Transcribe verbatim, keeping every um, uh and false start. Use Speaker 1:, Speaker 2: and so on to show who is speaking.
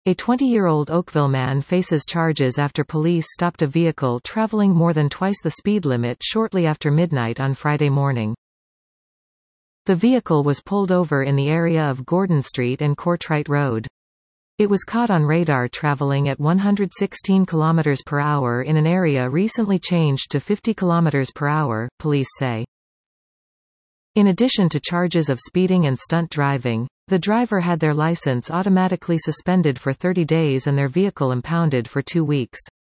Speaker 1: A twenty-year-old Oakville man faces charges after police stopped a vehicle traveling more than twice the speed limit shortly after midnight on Friday morning. The vehicle was pulled over in the area of Gordon Street and Courtright Road. It was caught on radar traveling at one hundred sixteen kilometers per hour in an area recently changed to fifty kilometers per hour, police say. In addition to charges of speeding and stunt driving, the driver had their license automatically suspended for thirty days and their vehicle impounded for two weeks.